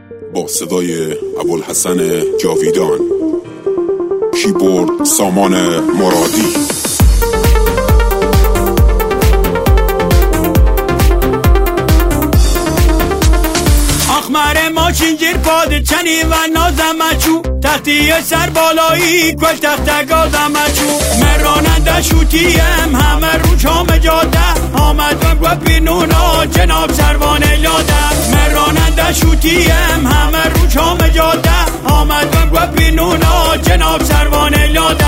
با صدای ابوالحسن جاویدان، کیبورد سامان مرادی. آخمر ماشین گیر پاده چنی و نازمچو تختی سر بالایی کل تخت گازمچو من راننده شوتیم همه رو چام جاده آمدم گوه بینونا جناب سروان لاده من راننده شوتیم همه رو چام جاده آمدم گوه بینونا جناب سروان لاده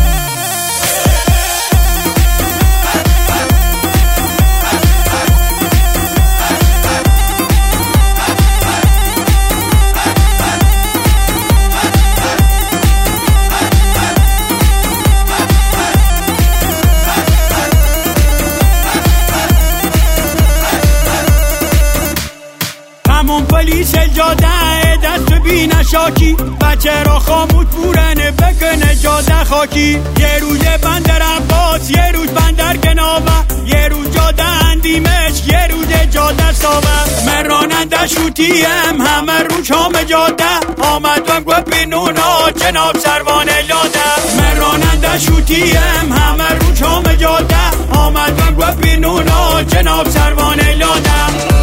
پلیس جاده دست بی نشاکی بچه را خاموش بورنه بکنه جاده خاکی یه روز بندر عباس یه روز بندر گناوه یه روز جاده اندیمش یه روز جاده ساوه من راننده شوتیم همه رو چام جاده آمدم گوه بینونا جناب سروان لاده من راننده شوتیم همه رو چام جاده آمدم گوه بینونا جناب سروان لاده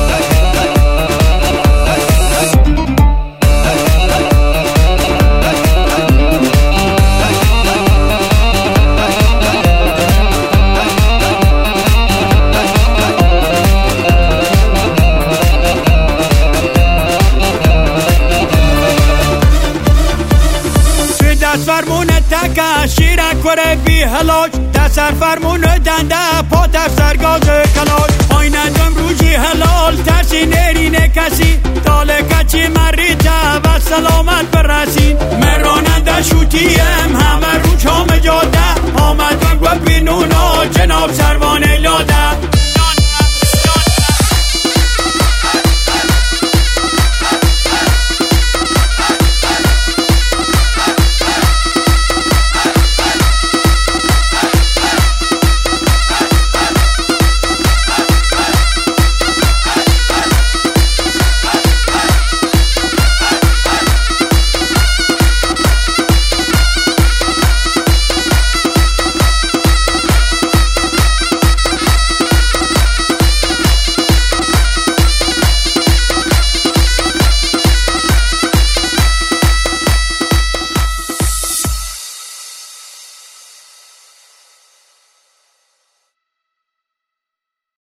دست فرمونه تکه شیرک کره بی هلاک دست فرمونه دنده پا تفسر گاز کلاش آیندم روزی حلال ترسی نرینه کسی تاله کچی مریته و سلامت برسین من راننده شوتیم همه رو چام جاده آمدم گوه بینونا جناب سروان لاده